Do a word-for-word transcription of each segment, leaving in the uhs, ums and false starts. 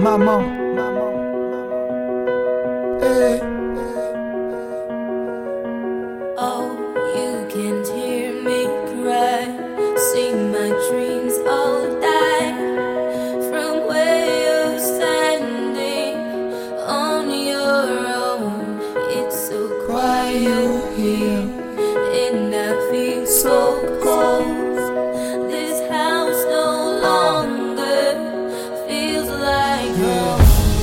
maman. Hey. Oh, you can't hear me cry. See my dreams all die from where you're standing on your own. It's so quiet here, and I feel so cold. This house no longer feels like home.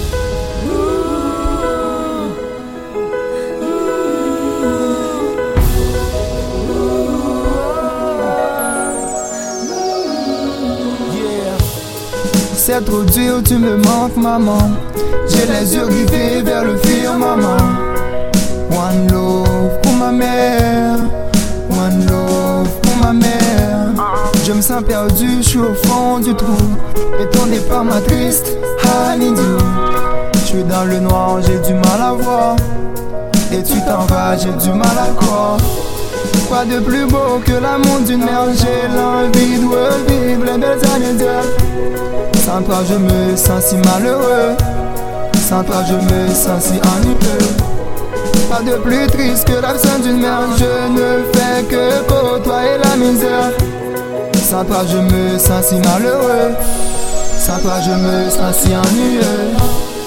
C'est trop dur, tu me manques maman. J'ai les yeux rivés vers le firmament. One love pour ma mère, one love pour ma mère. Je me sens perdu, je suis au fond du trou. Et ton départ m'a triste, I need you. Je suis dans le noir, j'ai du mal à voir. Et tu t'en vas, j'ai du mal à croire. Quoi de plus beau que l'amour d'une mère. J'ai l'envie de revivre les belles années de. Sans toi je me sens si malheureux. Sans toi je me sens si ennuyeux. Pas de plus triste que l'absence d'une mère. Je ne fais que côtoyer la misère. Sans toi je me sens si malheureux. Sans toi je me sens si ennuyeux.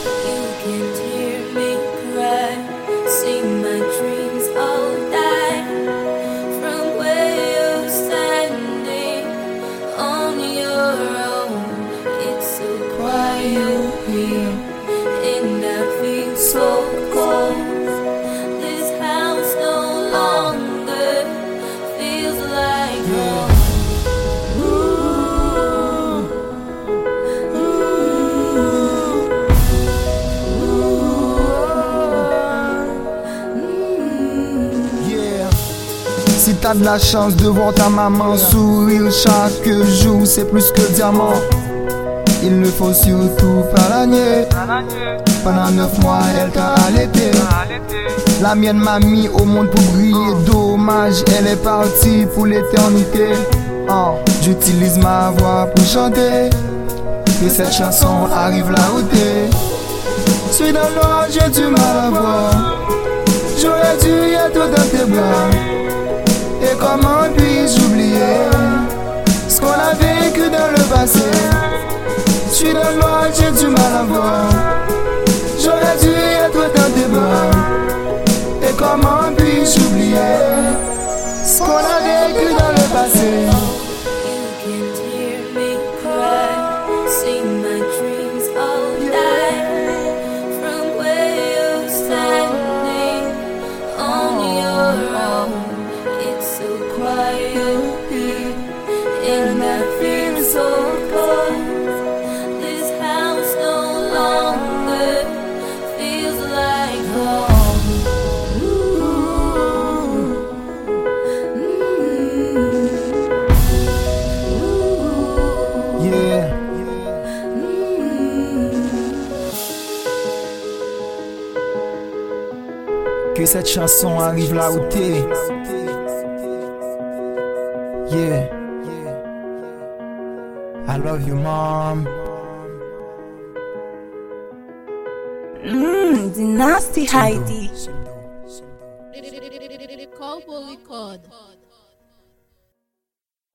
And I feel so cold. This house no longer feels like home. Ooh, ooh, yeah. Si t'as de la chance de voir ta maman sourire chaque jour, c'est plus que diamant. Il ne faut surtout pas la nier. Pendant neuf mois elle t'a allaité. La mienne m'a mis au monde pour briller. Dommage, elle est partie pour l'éternité. Oh, j'utilise ma voix pour chanter. Que cette chanson arrive là où t'es. Je suis dans le noir, j'ai du mal à voir. J'aurais dû être dans tes bras. Et comment puis-je oublier ce qu'on a vécu dans le passé? Je suis dans le noir, j'ai du mal à voir. J'aurais dû être dans tes bras. Et comment puis-je oublier ce qu'on a vécu dans le passé? You can't hear me cry. See my dreams all die from where you're standing on your own. It's so quiet here, and I feel so cold. Yeah. Que cette chanson arrive là où t'es. Yeah. I love you, mom. Mmm, the nasty Heidi. Call Polycode.